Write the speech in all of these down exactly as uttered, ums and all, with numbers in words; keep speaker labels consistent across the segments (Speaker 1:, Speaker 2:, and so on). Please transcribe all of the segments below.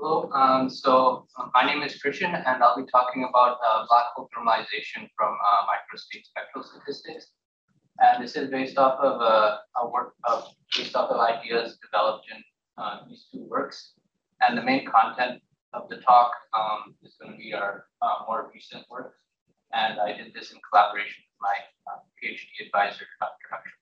Speaker 1: Hello, um, so uh, my name is Christian, and I'll be talking about uh, black hole thermalization from uh, microstate spectral statistics. And this is based off of uh, a work of based off of ideas developed in uh, these two works. And the main content of the talk um, is going to be our uh, more recent work. And I did this in collaboration with my uh, PhD advisor, Doctor Akshay.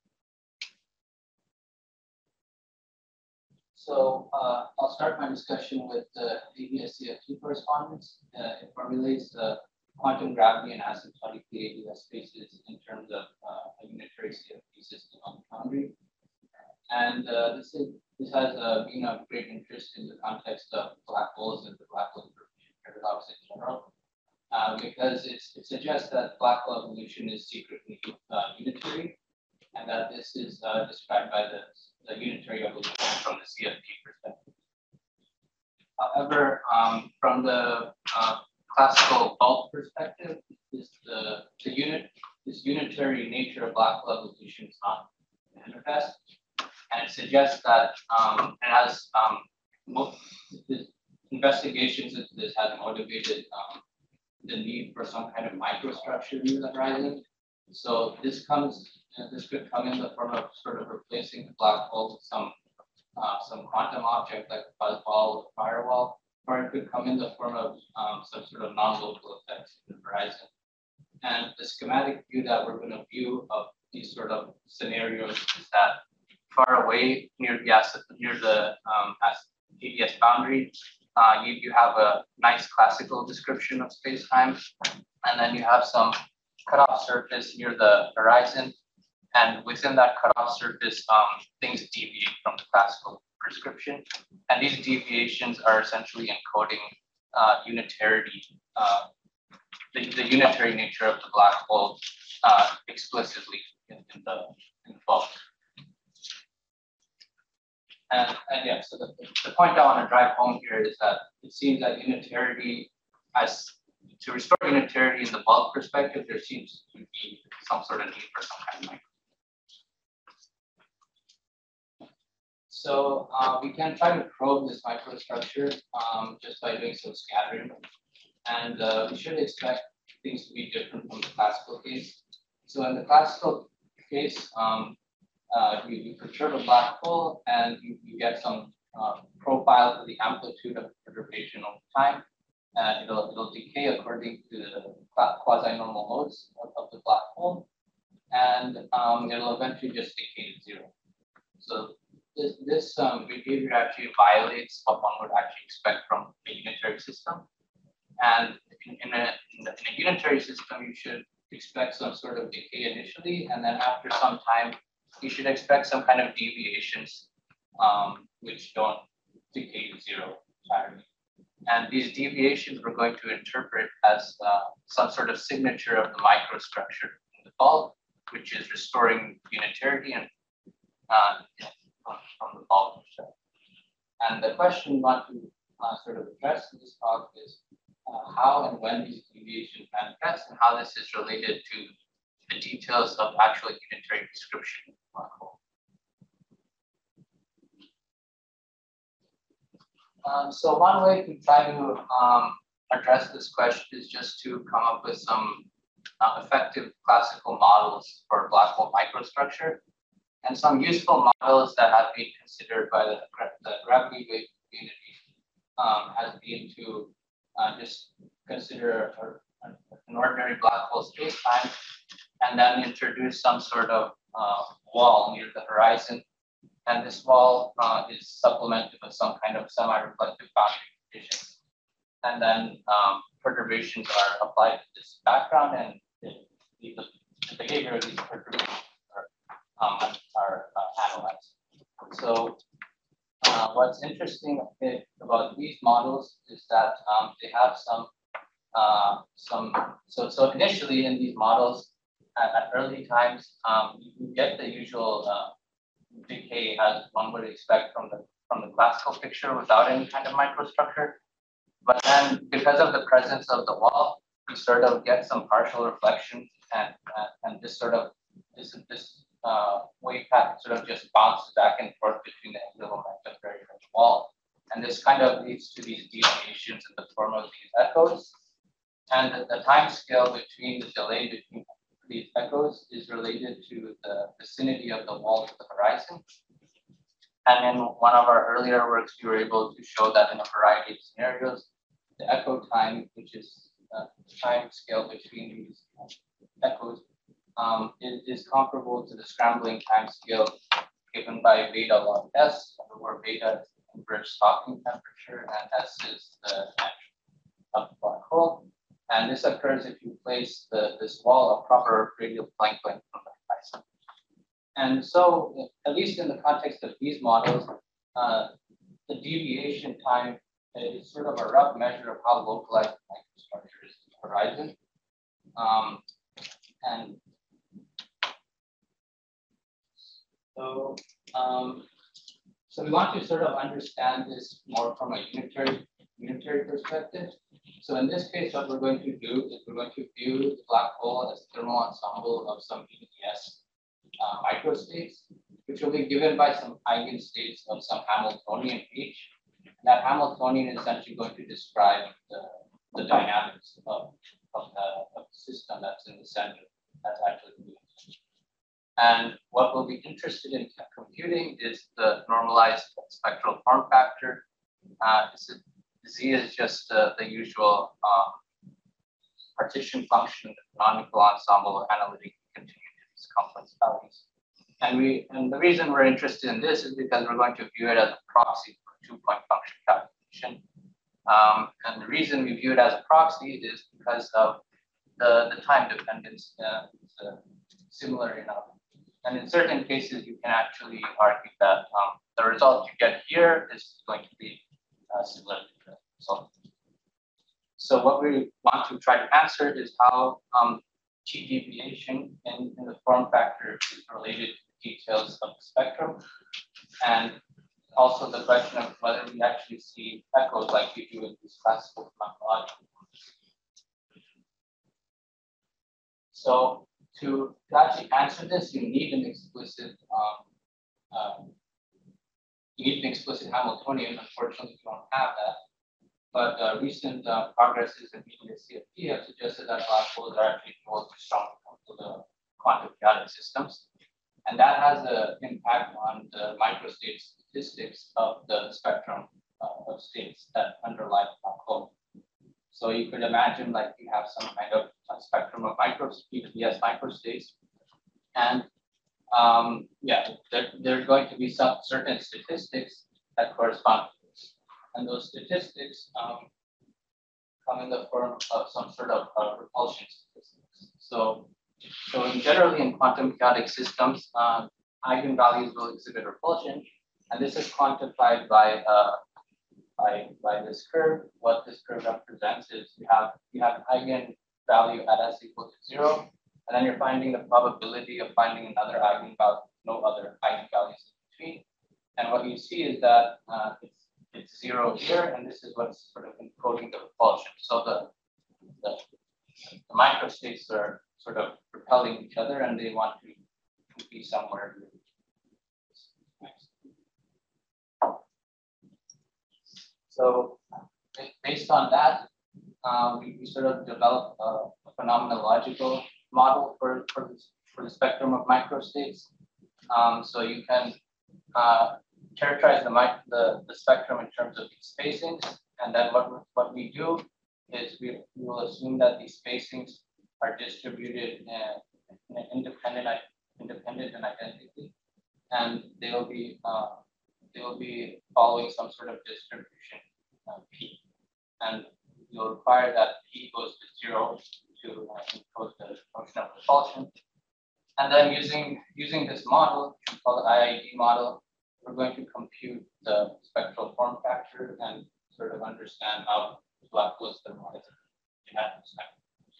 Speaker 1: So uh, I'll start my discussion with the A B S C F T correspondence. Uh, it formulates the quantum gravity and asymptotically A B S spaces in terms of uh, a unitary C F T system on the boundary. And uh, this is this has uh, been of great interest in the context of black holes and the black hole information paradox in general, uh, because it's, it suggests that black hole evolution is secretly uh, unitary, and that this is uh, described by the the unitary evolution from the C F T perspective. However, um, from the uh, classical bulk perspective, this, the, the unit, this unitary nature of black hole evolution is not manifest, and it suggests that um, it has um, most, this investigations into this have motivated um, the need for some kind of microstructure near the horizon. So this comes. Uh, this could come in the form of sort of replacing the black hole with some uh, some quantum object like a fuzz ball or firewall, or it could come in the form of um, some sort of non-local effects in the horizon. And the schematic view that we're going to view of these sort of scenarios is that far away near the asset, near the um, A B S boundary, uh, you, you have a nice classical description of space-time, and then you have some cutoff surface near the horizon. And within that cutoff surface, um, things deviate from the classical prescription. And these deviations are essentially encoding uh, unitarity, uh, the, the unitary nature of the black hole uh, explicitly in, in, the, in the bulk. And, and yeah, so the, the point I want to drive home here is that it seems that unitarity, as to restore unitarity in the bulk perspective, there seems to be some sort of need for some kind of micro. So uh, we can try to probe this microstructure um, just by doing some scattering. And uh, we should expect things to be different from the classical case. So in the classical case, um, uh, you, you perturb a black hole and you, you get some uh, profile for the amplitude of perturbation over time. And it'll, it'll decay according to the quasi-normal modes of, of the black hole. And um, it'll eventually just decay to zero. So This, this um, behavior actually violates what one would actually expect from a unitary system. And in, in, a, in, the, in a unitary system, you should expect some sort of decay initially, and then after some time, you should expect some kind of deviations um, which don't decay to zero entirely. And these deviations we're going to interpret as uh, some sort of signature of the microstructure in the bulk, which is restoring unitarity and uh, from the bulk itself. And the question we want to uh, sort of address in this talk is uh, how and when these deviations manifest and how this is related to the details of actual unitary description of the black hole. Um, so one way to try to um, address this question is just to come up with some uh, effective classical models for black hole microstructure. And some useful models that have been considered by the, the gravity wave community um, has been to uh, just consider a, a, an ordinary black hole space-time and then introduce some sort of uh, wall near the horizon. And this wall uh, is supplemented with some kind of semi-reflective boundary conditions. And then um, perturbations are applied to this background, and the, the, the behavior of these perturbations Um, are uh, analyzed. So uh, what's interesting about these models is that um, they have some, uh, some so, so initially in these models at, at early times, um, you get the usual uh, decay as one would expect from the, from the classical picture without any kind of microstructure. But then because of the presence of the wall, you sort of get some partial reflection and, uh, and this sort of, this, this uh, wave packet sort of just bounces back and forth between the angular momentum very rich wall. And this kind of leads to these deviations in the form of these echoes. And the, the time scale between the delay between these echoes is related to the vicinity of the wall to the horizon. And in one of our earlier works, we were able to show that in a variety of scenarios, the echo time, which is uh, the time scale between these echoes, um, is, is comparable to the scrambling time scale given by beta log S, where beta is the average stopping temperature and S is the entry of the black hole. And this occurs if you place the, this wall a proper radial Planck length from the horizon. And so, at least in the context of these models, uh, the deviation time is sort of a rough measure of how localized the microstructure is to the horizon. Um, and so, um, so we want to sort of understand this more from a unitary, unitary perspective. So in this case, what we're going to do is we're going to view the black hole as a thermal ensemble of some E D S uh, microstates, which will be given by some eigenstates of some Hamiltonian H. And that Hamiltonian is essentially going to describe the, the dynamics of, of, the, of the system that's in the center. That's actually the And what we'll be interested in computing is the normalized spectral form factor. Uh, Z is just uh, the usual um, partition function, the canonical ensemble analytic continuity to these complex values. And we and the reason we're interested in this is because we're going to view it as a proxy for two-point function calculation. Um, and the reason we view it as a proxy is because of the, the time dependence uh, is uh, similar enough. And in certain cases, you can actually argue that um, the result you get here is going to be uh, similar to the result. So what we want to try to answer is how um, T deviation in, in the form factor is related to the details of the spectrum, and also the question of whether we actually see echoes like we do in these classical cosmological models. So to, to actually answer this, you need an explicit um, um, you need an explicit Hamiltonian. Unfortunately, you don't have that. But uh, recent uh, progresses in media C F T have suggested that black holes are actually more strong to the quantum chaotic systems. And that has an impact on the microstate statistics of the spectrum uh, of states that underlie the black hole. So you could imagine like you have some kind of a spectrum of micro E D S microstates. And um, yeah, there, there are going to be some certain statistics that correspond to this. And those statistics um, come in the form of some sort of uh, repulsion statistics. So, so in generally in quantum chaotic systems, uh, eigenvalues will exhibit repulsion, and this is quantified by uh, by by this curve. What this curve represents is you have you have an eigenvalue at s equal to zero, and then you're finding the probability of finding another eigenvalue, no other eigenvalues in between. And what you see is that uh, it's it's zero here, and this is what's sort of encoding the repulsion. So the, the, the microstates are sort of repelling each other, and they want to, to be somewhere here. So based on that, uh, we, we sort of developed a, a phenomenological model for, for, this, for the spectrum of microstates. Um, so you can uh, characterize the, the, the spectrum in terms of these spacings. And then what, what we do is we, we will assume that these spacings are distributed in, in an independent, independent and identically. And they will be, uh, they will be following some sort of distribution uh, P. And you'll require that P goes to zero to uh, encode the function of repulsion. And then using, using this model, which we call the I I D model, we're going to compute the spectral form factor and sort of understand how black holes thermalize in that spectrum.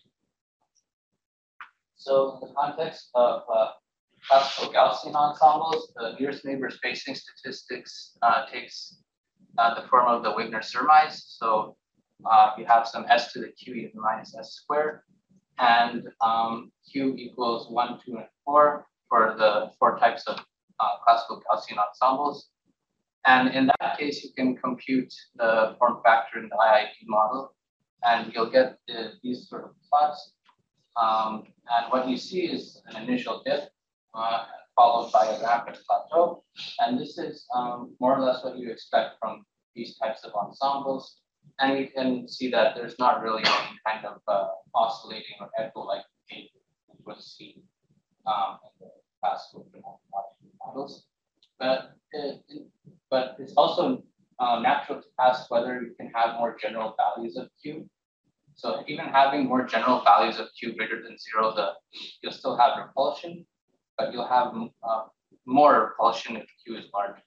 Speaker 1: So in the context of uh, classical Gaussian ensembles, the nearest neighbor spacing statistics uh, takes uh, the form of the Wigner surmise. So uh, you have some s to the q e to the minus s squared, and um, q equals one, two, and four for the four types of uh, classical Gaussian ensembles. And in that case, you can compute the form factor in the I I D model, and you'll get the, these sort of plots. Um, and what you see is an initial dip, uh, followed by a rapid plateau. And this is um, more or less what you expect from these types of ensembles. And you can see that there's not really any kind of uh, oscillating or echo-like behavior you would see um, in the classical models. But, it, it, but it's also uh, natural to ask whether you can have more general values of Q. So even having more general values of Q greater than zero, the, you'll still have repulsion, but you'll have uh, more repulsion if Q is larger.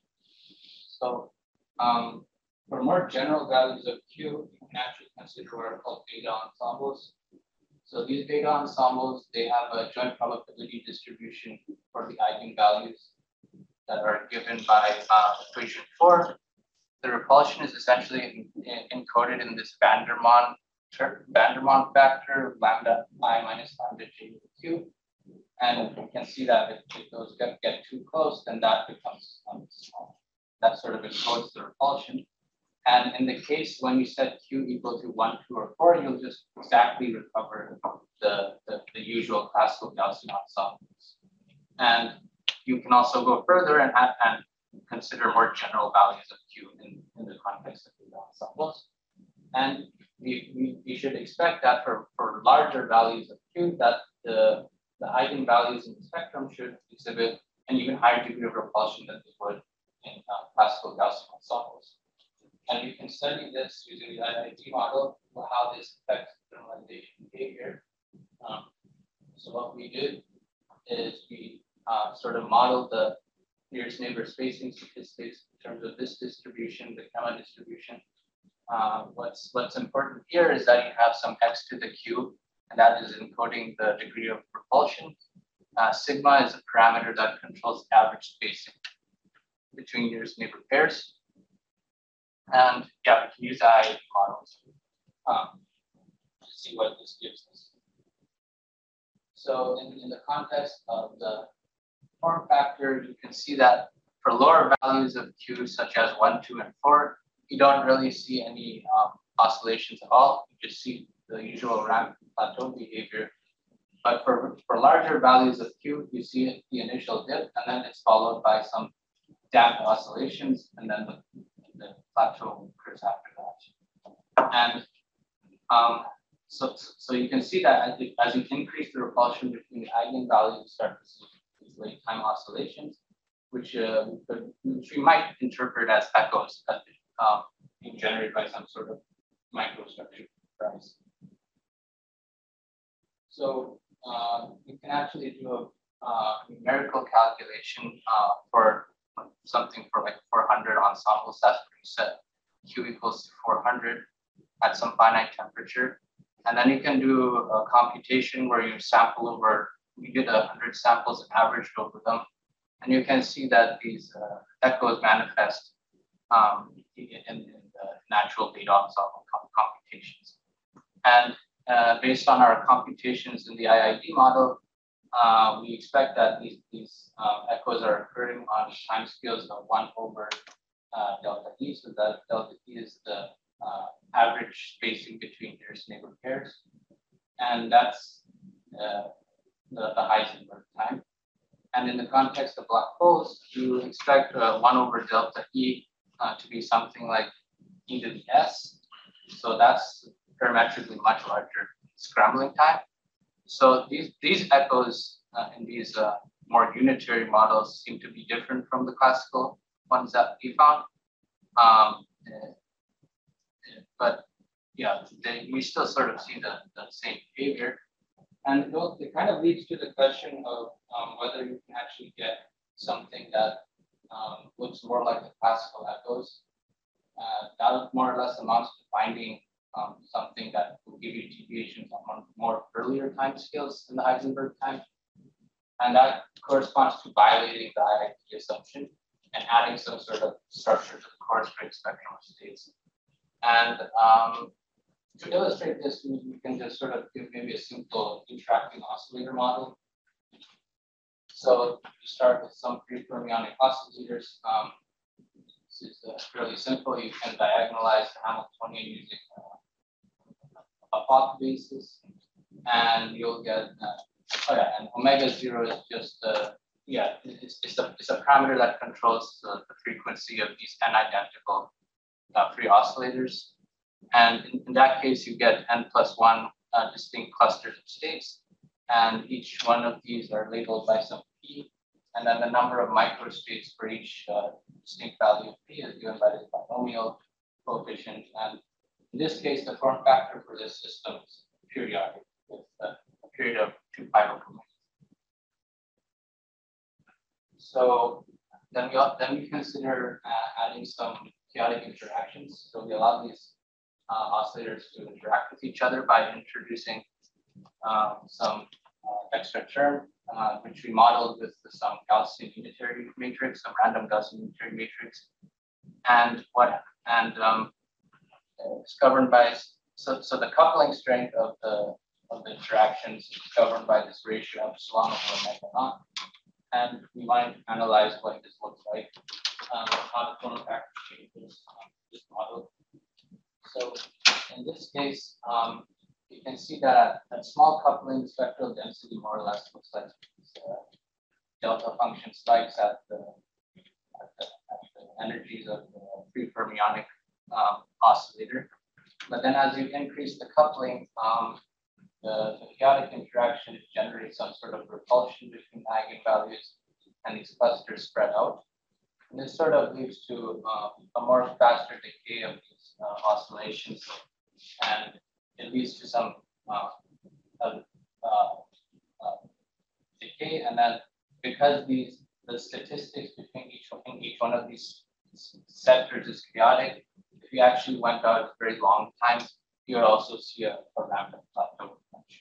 Speaker 1: So um, for more general values of Q, you can actually consider what are called beta ensembles. So these beta ensembles, they have a joint probability distribution for the eigenvalues that are given by uh, equation four. The repulsion is essentially in, in, encoded in this Vandermonde Vandermonde factor, lambda I minus lambda J with Q. And you can see that if, if those get, get too close, then that becomes um, small. That sort of encodes the repulsion. And in the case when you set Q equal to one, two, or four, you'll just exactly recover the, the, the usual classical Gaussian ensembles. And you can also go further and, add, and consider more general values of Q in, in the context of the ensembles. And we, we, we should expect that for, for larger values of Q, that the, the eigenvalues in the spectrum should exhibit an even higher degree of repulsion than they would in uh, classical Gaussian ensembles. And you can study this using the I I D model, how this affects generalization behavior. Um, so what we did is we uh, sort of modeled the nearest neighbor spacing statistics in terms of this distribution, the gamma distribution. Uh, what's what's important here is that you have some x to the cube, and that is encoding the degree of repulsion. Uh, sigma is a parameter that controls average spacing between nearest neighbor pairs. And yeah, we can use I I D models um, to see what this gives us. So in, in the context of the form factor, you can see that for lower values of Q, such as one, two, and four, you don't really see any um, oscillations at all. You just see the usual ramp plateau behavior. But for, for larger values of Q, you see the initial dip, and then it's followed by some damped oscillations, and then the, the plateau occurs after that. And um, so, so you can see that as you, as you increase the repulsion between the eigenvalues, you start to see these late time oscillations, which, uh, which we might interpret as echoes that uh, being generated by some sort of microstructure price. So uh, you can actually do a uh, numerical calculation uh, for something for like four hundred ensembles. That's where you set Q equals to four hundred at some finite temperature. And then you can do a computation where you sample over, you get one hundred samples and averaged over them. And you can see that these uh, echoes manifest um, in, in the natural beta ensemble computations. And uh, based on our computations in the I I D model, uh, we expect that these, these um, echoes are occurring on time scales of one over uh, delta E. So that delta E is the uh, average spacing between nearest neighbor pairs. And that's uh, the, the Heisenberg time. And in the context of black holes, you expect uh, one over delta E uh, to be something like e to the S. So that's parametrically much larger scrambling time. So these, these echoes uh, in these uh, more unitary models seem to be different from the classical ones that we found. Um, but yeah, they, we still sort of see the, the same behavior. And it, it kind of leads to the question of um, whether you can actually get something that um, looks more like the classical echoes. Uh, that more or less amounts to finding um, something that will give you deviations on more earlier time scales than the Heisenberg time. And that corresponds to violating the I I D assumption and adding some sort of structure to the coarse grained spectrum of states. And um, to illustrate this, we, we can just sort of give maybe a simple interacting oscillator model. So you start with some free fermionic oscillators. Um, This is uh, really simple. You can diagonalize the Hamiltonian using uh, a Fock basis, and you'll get, uh, oh yeah, and omega zero is just, uh, yeah, it's, it's, a, it's a parameter that controls the, the frequency of these n identical uh, free oscillators. And in, in that case, you get n plus one uh, distinct clusters of states, and each one of these are labeled by some p, and then the number of microstates for each uh, distinct value of p is given by this binomial coefficient. And in this case, the form factor for this system is periodic with uh, a period of two pi over two. So then we then we consider uh, adding some chaotic interactions. So we allow these uh, oscillators to interact with each other by introducing um, some uh, extra term, uh, which we modeled with some Gaussian unitary matrix, some random Gaussian unitary matrix, and what and um, it's governed by so so the coupling strength of the of the interactions is governed by this ratio epsilon over omega naught. And we want to analyze what this looks like, um, how the form factor changes um, this model. So in this case, um, you can see that at small coupling, spectral density more or less looks like this, uh, delta function spikes at the, at the, at the energies of the free fermionic um, oscillator. But then as you increase the coupling, um, The, the chaotic interaction generates some sort of repulsion between eigenvalues, and these clusters spread out. And this sort of leads to uh, a more faster decay of these uh, oscillations, and it leads to some uh, uh, uh, decay. And then because these the statistics between each in each one of these sectors is chaotic, if you actually went out very long times, you would also see a, a random plateau.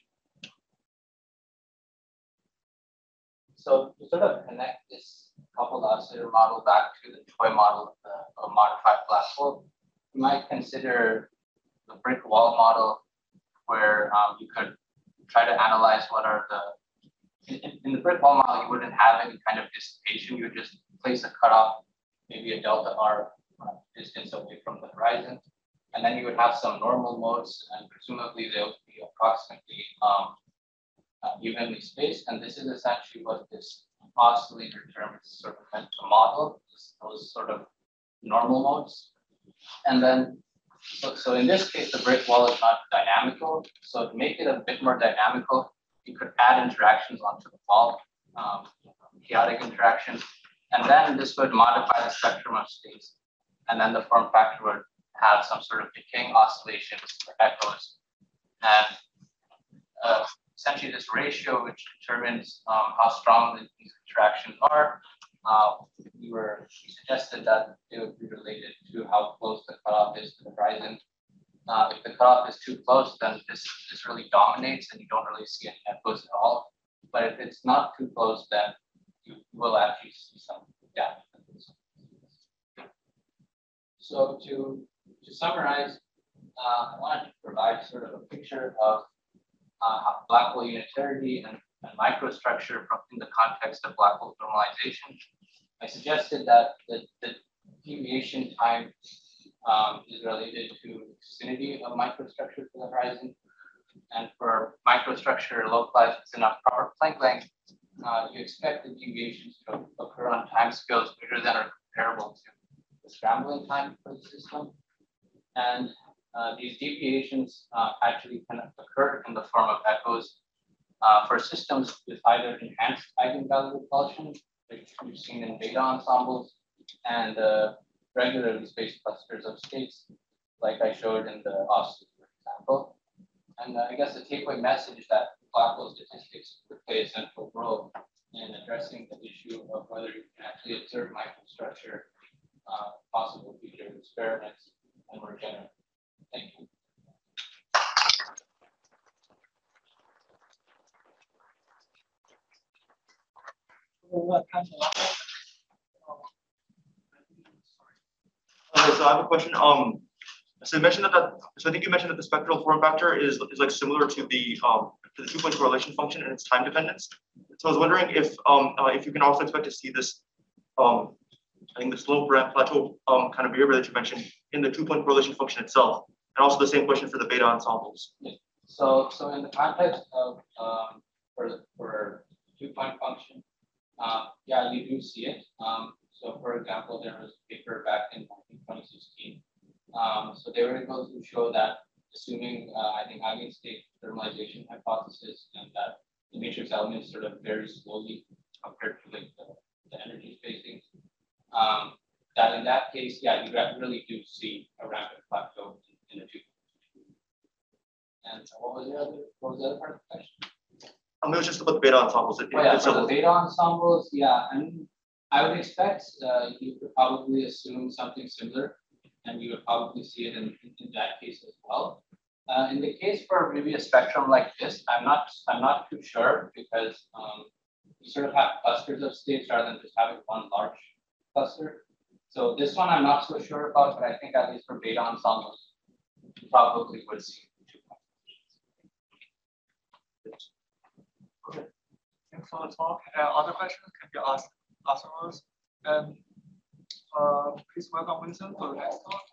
Speaker 1: So to sort of connect this coupled oscillator model back to the toy model of the of modified black hole, you might consider the brick wall model, where um, you could try to analyze what are the in, in the brick wall model, you wouldn't have any kind of dissipation. You would just place a cutoff, maybe a delta r uh, distance away from the horizon, and then you would have some normal modes, and presumably they would be approximately um, uh, evenly spaced. And this is essentially what this oscillator term is sort of meant to model, those sort of normal modes. And then, so, so in this case, the brick wall is not dynamical. So to make it a bit more dynamical, you could add interactions onto the wall, um, chaotic interactions, and then this would modify the spectrum of states. And then the form factor would have some sort of decaying oscillations or echoes. And uh, essentially this ratio, which determines um, how strong these interactions are, uh, we were we suggested that they would be related to how close the cutoff is to the horizon. Uh, if the cutoff is too close, then this, this really dominates and you don't really see any echoes at all. But if it's not too close, then you will actually see some depth. So to, to summarize, uh, I wanted to provide sort of a picture of uh, black hole unitarity and, and microstructure from in the context of black hole thermalization. I suggested that the, the deviation time um, is related to vicinity of microstructure to the horizon. And for microstructure localized within a proper Planck length, uh, you expect the deviations to occur on timescales greater than or comparable to the scrambling time for the system. And uh, these deviations uh, actually can occur in the form of echoes uh, for systems with either enhanced eigenvalue repulsion, which we've seen in data ensembles, and uh, regularly spaced clusters of states, like I showed in the oscillator example. And uh, I guess the takeaway message is that black hole statistics could play a central role in addressing the issue of whether you can actually observe microstructure, uh, possible future experiments, and more generally. Thank you.
Speaker 2: Okay, so I have a question. Um, so you mentioned that, that so I think you mentioned that the spectral form factor is is like similar to the um to the two point correlation function and its time dependence. So I was wondering if um uh, if you can also expect to see this um I think the slope ramp plateau um, kind of behavior that you mentioned in the two-point correlation function itself, and also the same question for the beta ensembles.
Speaker 1: Yeah. So, so in the context of um, for for two-point function, uh, yeah, you do see it. Um, so, for example, there was a paper back in twenty sixteen. Um, so they were able to show that, assuming uh, I think Eigen state thermalization hypothesis, and that the matrix elements sort of very slowly compared to like the, the energy spacing. Um, that in that case, yeah, you really do see a rapid plateau in, in the two. And what was the other? What was the other part of the question?
Speaker 2: Um, it was just about the beta ensembles. It,
Speaker 1: Oh, yeah,
Speaker 2: it's
Speaker 1: for the
Speaker 2: a-
Speaker 1: beta ensembles, yeah, and I would expect uh, you could probably assume something similar, and you would probably see it in, in that case as well. Uh, in the case for maybe a spectrum like this, I'm not I'm not too sure because um, you sort of have clusters of states rather than just having one large cluster. So this one I'm not so sure about, but I think at least for beta ensembles, you probably would see two points.
Speaker 3: Okay. Thanks for the talk. Uh, other questions can be asked afterwards. And uh, please welcome Vincent for the next talk.